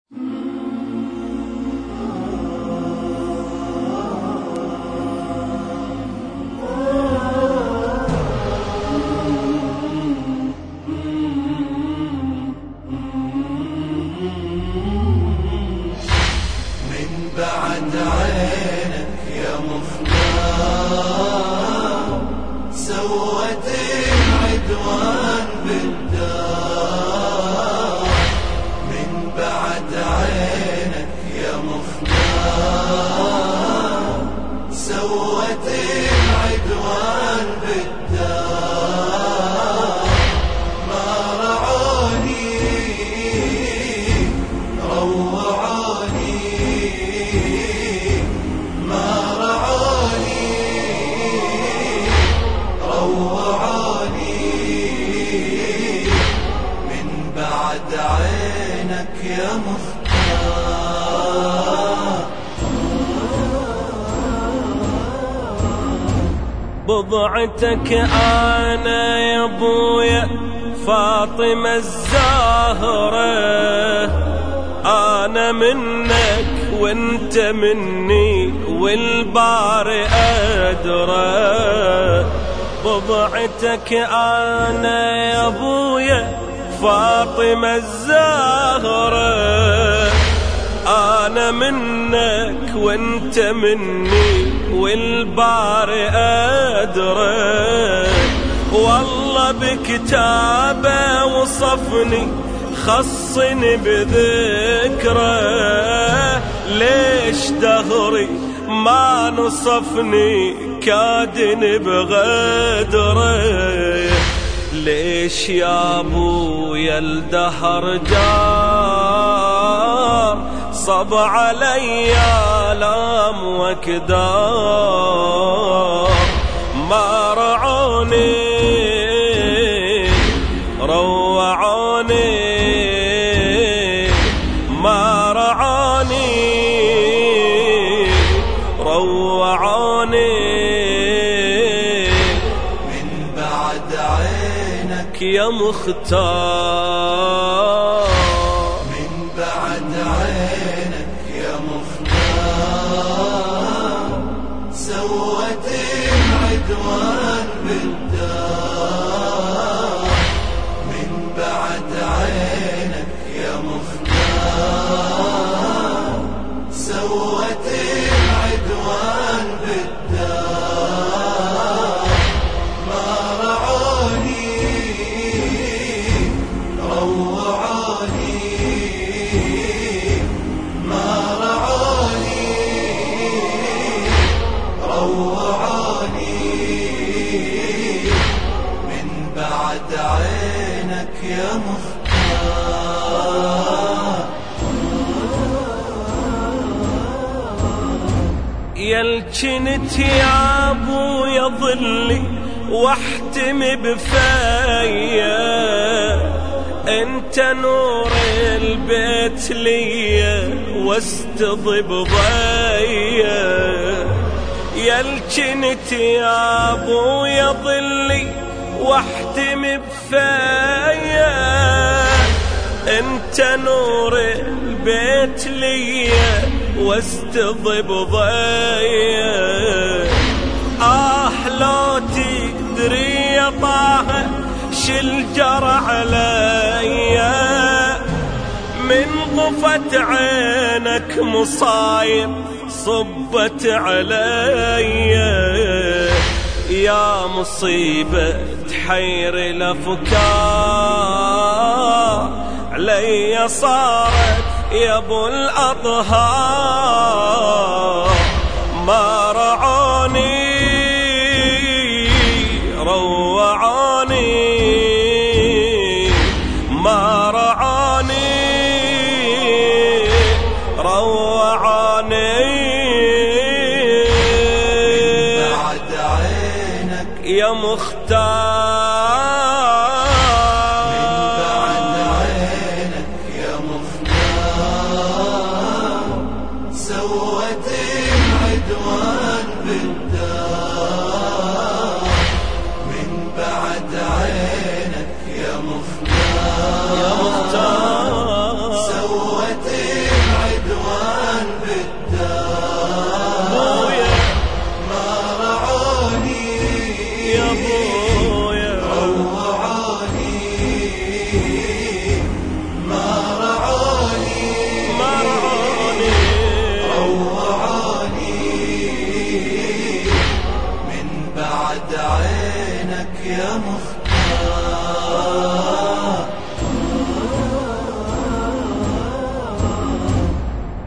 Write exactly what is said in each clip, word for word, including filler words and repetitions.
بعد عينك يا مختار سوت العدوان بالدار. من بعد عينك يا مختار سوت العدوان بالدار. ما رعوني روعوني بعد عينك يا مختار. بضعتك أنا يا ابويا فاطمة الزهرة، أنا منك وانت مني والباري أدرى. بضعتك أنا يا ابويا فاطمة الزهرة، أنا منك وانت مني والباري أدرى. والله بكتابه وصفني خصني بذكره، ليش دهري ما نصفني كادني بغدره. ليش يا ابويا الدهر جار صب علي آلام وكدار. ما رعوني روعوني ما رعوني روعوني. يا مختار من بعد عينك يا مختار سوت العدوان بالدار. من بعد عينك يا مختار سوت العدوان بالدار. ما رعوني روعوني ما رعوني روعوني. من بعد عينك يا مختار. يلجنت يا ابويا ظلي واحتمي بفايا، انت نور البيت ليا واستضب ضيا. يلجنت يا ابويا ظلي واحتمي بفايا، انت نور البيت ليا واستضب ضيا. آه لو تدري يا طه شل جرى عليا، من غفت عينك مصايب صبت عليا. يا مصيبة تحير الأفكار علي صارت يا ابو الأطهار. ما رعوني روعوني ما رعوني روعوني. بعد عينك يا مختار من بعد عينك يا مختار سوت العدوان بالدار. من بعد عينك يا مختار يا مختار سوت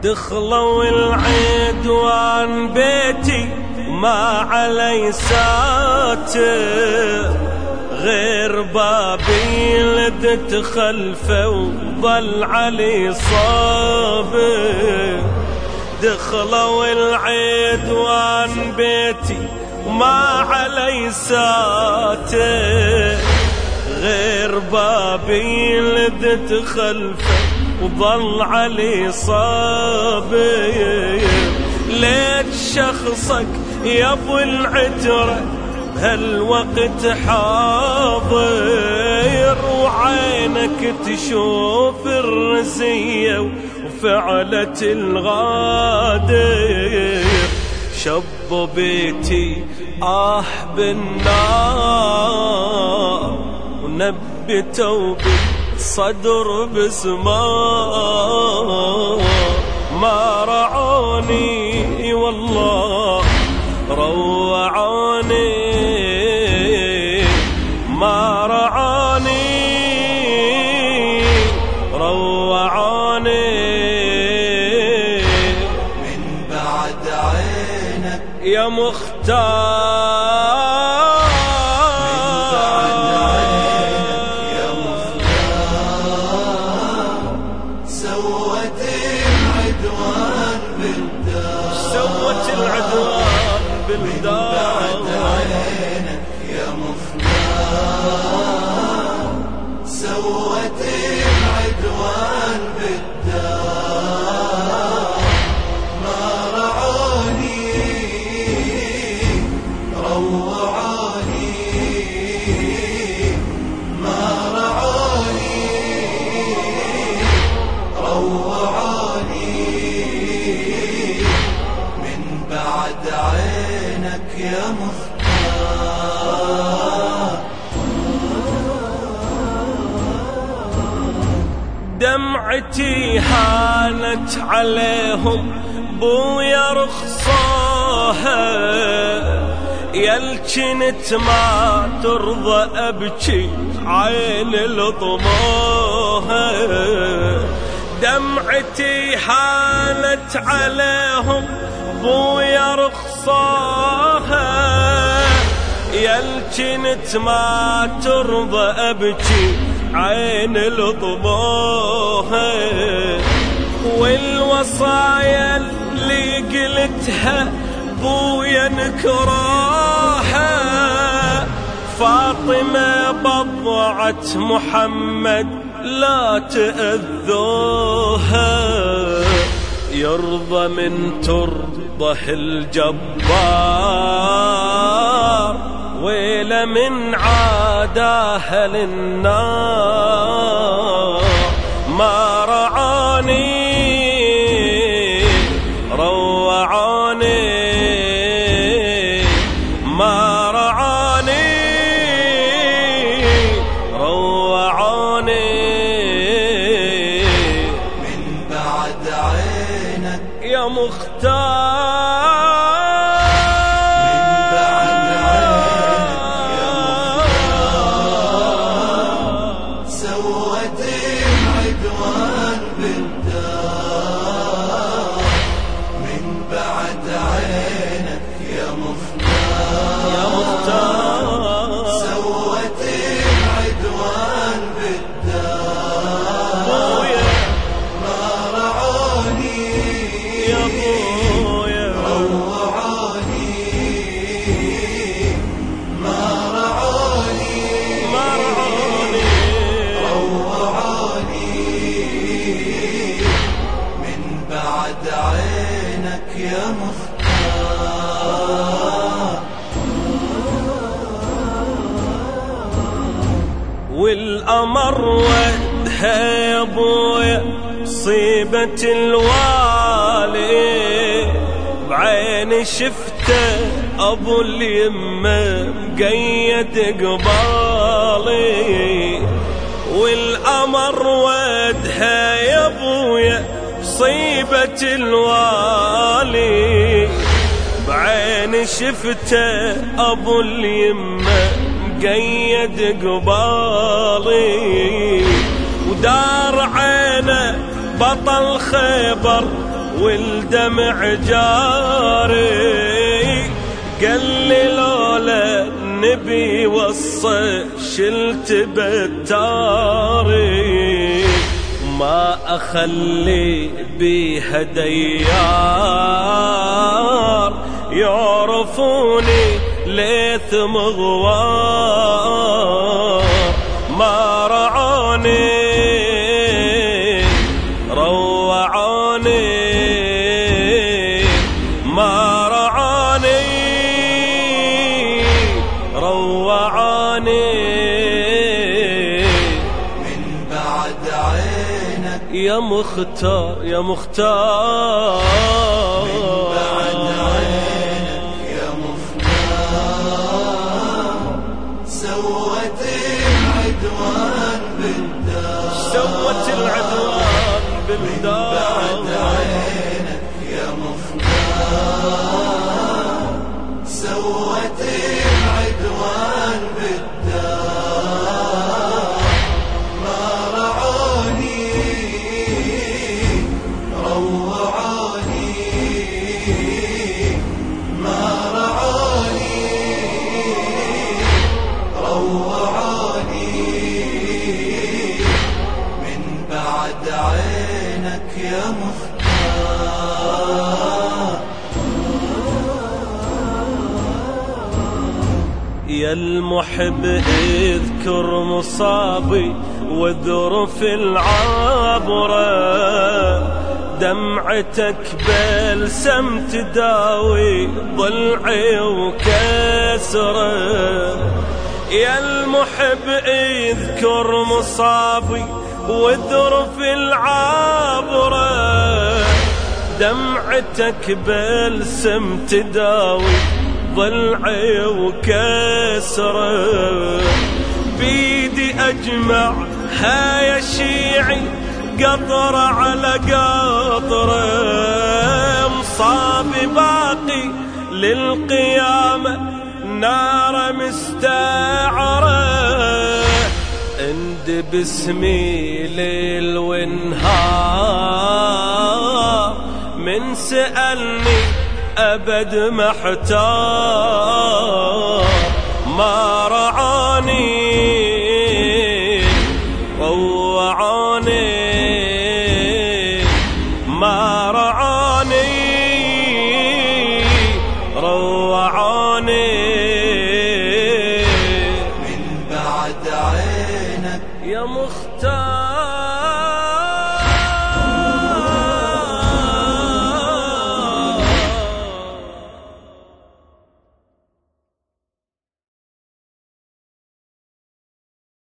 دخلوا العدوان بيتي ما علي ساتر، غير بابي لدت خلفه وظل علي صابر. دخلوا العدوان بيتي وما علي ساتر، غير بابي لدت خلفه وظل علي صابر. ليت شخصك يا ابو العترة بهالوقت حاضر، وعينك تشوف الرزية وفعلة الغادر. شب بيتي آه بالنار ونبتوا بالصدر بزمان، ما رعوني والله روعوني، ما رعوني روعوني. من بعد عينك يا مختار، سوت العدوان بالدار. من بعد عينك يا مختار، سوت العدوان بالدار. ما رعوني روعوني، ما رعوني روعوني. بعد عينك يا مختار. دمعتي هانت عليهم بويا رخصاها، يلجنت ما ترضى أبكي عين لطموها. دمعتي هانت عليهم بويا رخصاها، يلجنت ما ترضى أبكي عين لطموها. والوصايا اللي قلتها بويا نكراها، فاطمة بضعة محمد لا تأذوها. يرضى من ترضه الجبار، ويل من عاداها للنار. ما رعوني روعوني، ما رعوني روعوني. من بعد عينك يا مختار، بعد عينك يا مختار. والقمر ودها يا ابويا مصيبة الوالي، بعيني شفته ابو اليمه مقيد قبالي. والقمر ودها يا ابويا مصيبة الوالي، بعيني شفته ابو اليمه مقيد قبالي. ودار عينه بطل خيبر والدمع جاري، قال لي لولا النبي وصى شلت بتاري، ما أخلي بيها ديار يعرفوني ليث مغوار، ما رعوني روعوني، ما رعوني روعوني. من بعد عينك يا مختار يا مختار، من بعد عينك يا مختار، سوت العدوان بالدار، سوت العدوان بالدار. من بعد عينك يا مختار، سوت العدوان بالدار، ما رعوني روعوني، ما رعوني روعوني. من بعد عينك يا مختار. يا المحب اذكر مصابي وذرف العبرة، دمعتك بلسم تداوي ضلعي وكسره. يا المحب اذكر مصابي وذرف العبرة، دمعتك بلسم تداوي ضلعي وكسره. بيدي اجمع هاي شيعي قطرة على قطرة، مصابي باقي للقيامة نار مستعرة. اند باسمي ليل ونهار، من سألني أبد محتار، ما رعاني روعاني، ما رعاني روعاني. من بعد عينك يا مختار.